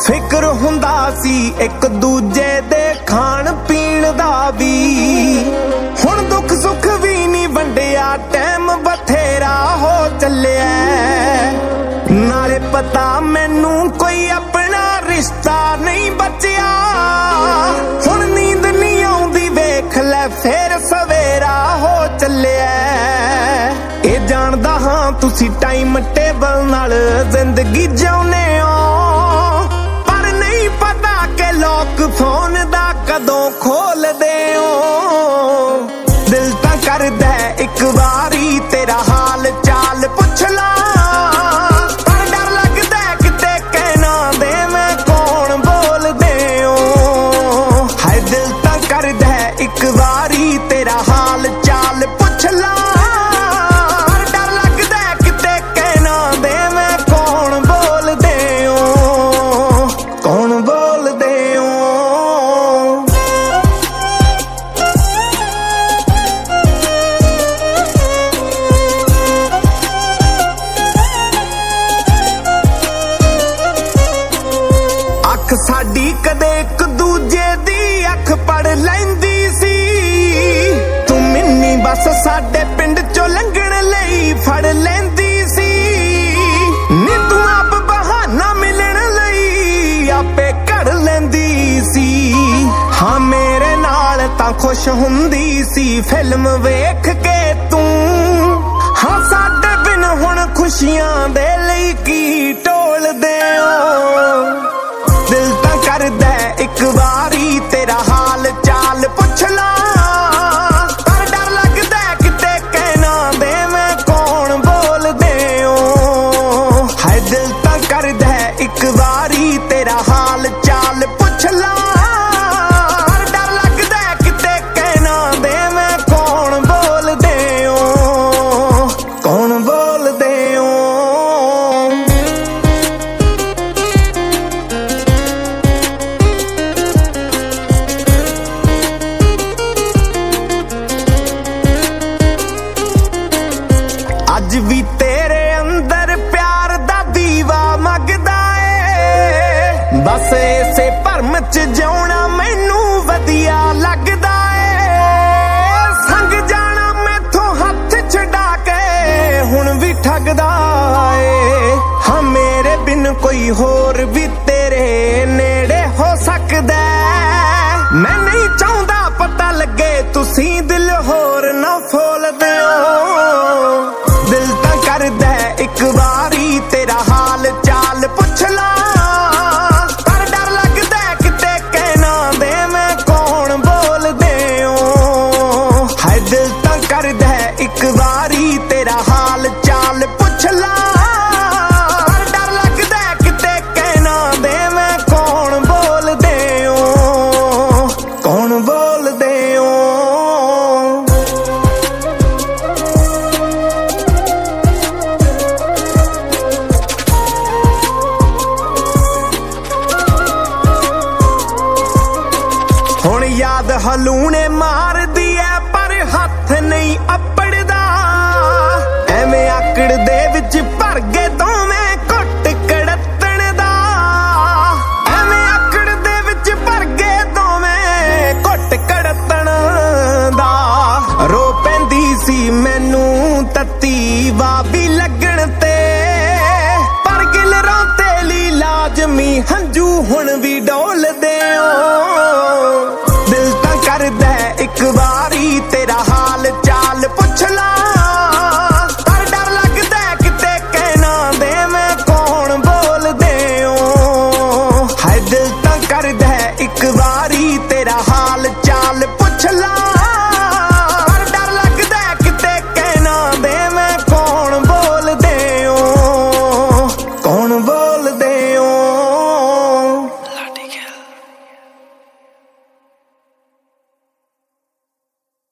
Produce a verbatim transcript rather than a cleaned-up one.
ਫਿਕਰ ਹੁੰਦਾ ਸੀ ਇੱਕ ਦੂਜੇ ਦੇ ਖਾਣ ਪੀਣ ਦਾ ਵੀ। ਹੁਣ ਦੁੱਖ ਸੁੱਖ ਵੀ ਨਹੀਂ ਵੰਡਿਆ, ਟਾਈਮ ਬਥੇਰਾ ਹੋ ਚੱਲਿਆ। ਨਾਲੇ ਪਤਾ ਮੈਨੂੰ ਕੋਈ ਆਪਣਾ ਰਿਸ਼ਤਾ ਨਹੀਂ ਬਚਿਆ। ਹੁਣ ਨੀਂਦ ਨਹੀਂ ਆਉਂਦੀ ਵੇਖ ਲੈ ਫੇਰ ਸਵੇਰਾ ਹੋ ਚੱਲਿਆ। ਇਹ ਜਾਣਦਾ ਹਾਂ ਤੁਸੀਂ ਟਾਈਮ ਟੇਬਲ ਨਾਲ ਜ਼ਿੰਦਗੀ ਜਿਉਂਦੇ ਹੋ, ਪਰ ਨਹੀਂ ਪਤਾ ਕਿ ਲੋਕ ਫੋਨ ਦਾ ਕਦੋਂ ਖੋਲਦੇ ਹੋ। ਦਿਲ ਤਾਂ ਕਰਦਾ ਇੱਕ ਵਾਰੀ ਤੇਰਾ ਹਾਲ ਚਾਲ ਪੁੱਛ ਲਾ, ਪਰ ਡਰ ਲੱਗਦਾ ਕਿਤੇ ਕਹਿਣਾ ਦੇ ਮੈਂ ਕੌਣ ਬੋਲਦੇ ਹੋ। ਹਾਏ ਦਿਲ ਤਾਂ ਕਰਦਾ ਇੱਕ ਵਾਰੀ ਤੇਰਾ ਹਾਲ ਚਾਲ ਪੁੱਛ ਲਾ, ਸਾਡੀ ਕਦੇ ਇੱਕ ਦੂਜੇ ਦੀ ਅੱਖ ਪੜ ਲੈਂਦੀ ਸੀ। ਤੂੰ ਮਿੰਨੀ ਬਸ ਸਾਡੇ ਪਿੰਡ ਚੋਂ ਲੰਘਣ ਲਈ ਫੜ ਲੈਂਦੀ ਸੀ। ਨੀ ਤੂੰ ਆਪ ਬਹਾਨਾ ਮਿਲਣ ਲਈ ਆਪੇ ਘੜ ਲੈਂਦੀ ਸੀ। ਹਾਂ ਮੇਰੇ ਨਾਲ ਤਾਂ ਖੁਸ਼ ਹੁੰਦੀ ਸੀ ਫਿਲਮ ਵੇਖ ਕੇ ਤੂੰ। ਹਾਂ ਸਾਡੇ ਬਿਨ ਹੁਣ ਖੁਸ਼ੀਆਂ ਦੇ ਲਈ ਕੀ ਢੋਲਦੇ ਹੋ। ਦਿਲ ਤਾਂ ਕਰਦਾ ਇੱਕ ਵਾਰੀ ਤੇਰਾ ਹਾਲ ਚਾਲ ਪੁੱਛ ਲਾ, ਪਰ ਡਰ ਲੱਗਦਾ ਕਿਤੇ ਕਹਿਣਾ ਦੇ ਮੈਂ ਕੌਣ ਬੋਲਦੇ ਹੋ। ਹਾਏ ਦਿਲ ਤਾਂ ਕਰਦਾ ਇੱਕ ਵਾਰੀ ਤੇਰਾ ਹਾਲ ਚਾਲ ਪੁੱਛ ਲਾ, ਪਰ ਡਰ ਲੱਗਦਾ ਕਿਤੇ ਕਹਿਣਾ ਦੇ ਮੈਂ ਕੌਣ ਬੋਲਦੇ ਹੋ। ਕੌਣ ਬੋਲਦੇ ਹੋ। ਅੱਜ ਵੀ ਤੇਰੇ ਅੰਦਰ ਪਿਆਰ ਦਾ ਦੀਵਾ ਮੰਗਦਾ ਏ, ਬਸ ਇਸੇ ਭਰਮ ਚ ਜਿਉਣਾ ਮੈਨੂੰ ਵਧੀਆ ਲੱਗਦਾ ਏ। ਸੰਗ ਜਾਣਾ ਮੈਥੋਂ ਹੱਥ ਛਡਾ ਕੇ ਹੁਣ ਵੀ ਠੱਗਦਾ ਏ। ਹਾਂ ਮੇਰੇ ਬਿਨ ਕੋਈ ਹੋਰ ਵੀ ਤੇਰੇ ਨੇੜੇ ਹੋ ਸਕਦਾ। ਮੈਂ ਨਹੀਂ ਚਾਹੁੰਦਾ ਪਤਾ ਲੱਗੇ ਤੁਸੀਂ ਦਿਲ ਹੋਰ ਨਾ ਫੋਲਦੇ ਹੋ। ਦਿਲ ਤਾਂ ਕਰਦਾ ਇੱਕ ਵਾਰੀ ਤੇਰਾ ਹਾਲ ਚਾਲ ਪੁੱਛ ਲਾ, ਪਰ ਡਰ ਲੱਗਦਾ ਕਿਤੇ ਕਹਿਣਾ ਦੇ ਮੈਂ ਕੌਣ ਬੋਲਦੇ ਹੋ। ਹਾਏ ਦਿਲ ਤਾਂ ਕਰਦਾ ਇੱਕ ਵਾਰੀ ਤੇਰਾ ਹਾਲ ਚਾਲ ਪੁੱਛ ਲਾ, ਪਰ ਡਰ ਲੱਗਦਾ ਕਿਤੇ ਕਹਿਣਾ ਦੇ ਮੈਂ ਕੌਣ ਬੋਲਦੇ ਹੋ। ਕੌਣ ਬੋਲਦੇ ਹੋ। ਹੁਣ ਯਾਦ ਹਲੂਣੇ ਮਾਰਦੀ ਐ ਪਰ ਹੱਥ ਨਹੀਂ ਅੱਪੜਦਾ। ਐਵੇਂ ਆਕੜ ਦੇ ਵਿੱਚ ਭਰ ਗਏ ਦੋਵੇਂ ਘੁੱਟ ਕੜੱਤਣ ਦਾ। ਐਵੇਂ ਆਕੜ ਦੇ ਵਿੱਚ ਭਰ ਗਏ ਦੋਵੇਂ ਘੁੱਟ ਕੜੱਤਣ ਦਾ। ਰੋ ਪੈਂਦੀ ਸੀ ਮੈਨੂੰ ਤੱਤੀ ਵਾ ਵੀ ਲੱਗਣ ਤੇ, ਪਰ ਗਿਲਰਾਂ ਤੇ ਲਈ ਲਾਜ਼ਮੀ ਹੰਝੂ ਹੁਣ ਵੀ